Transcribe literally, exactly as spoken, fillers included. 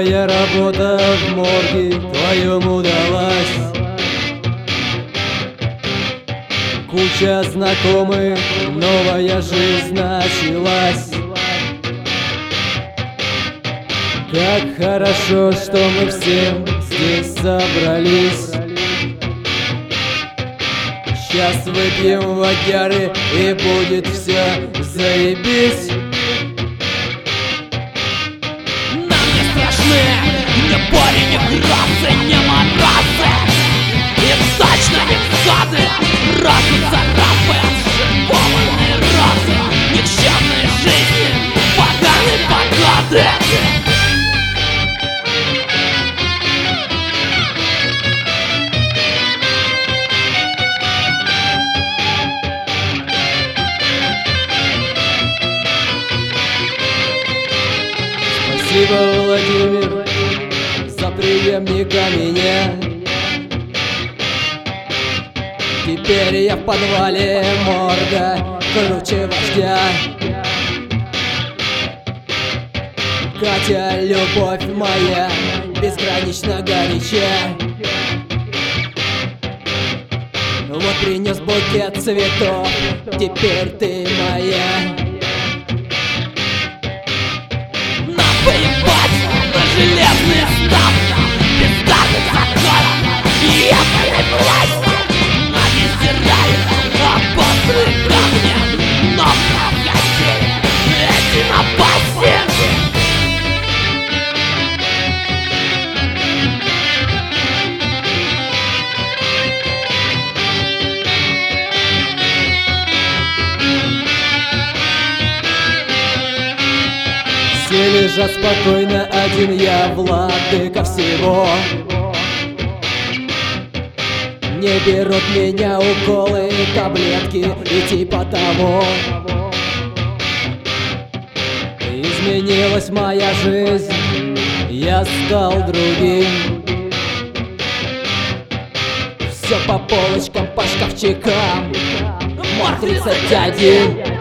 Первая работа в морге твоем удалась. Куча знакомых, новая жизнь началась. Как хорошо, что мы все здесь собрались. Сейчас выпьем водяры и будет все заебись. Нам не страшны ни боли, ни красы, ни маразы. Им точно не сады, разум царапает шипованные розы. Никчемные жизни, поганые погоды. Спасибо, Владимир, за преемника меня. Теперь я в подвале морга, круче вождя. Катя, любовь моя, безгранично горяча. Вот принес букет цветов, теперь ты моя. Поебать на железные ставки, бездарных законов и ебаной власти. Они стирают обострые камни, но проходили эти напасти. Все лежат спокойно, один я владыка всего. Не берут меня уколы, таблетки и типа того. Изменилась моя жизнь, я стал другим. Все по полочкам, по шкафчикам. Мор тридцать один.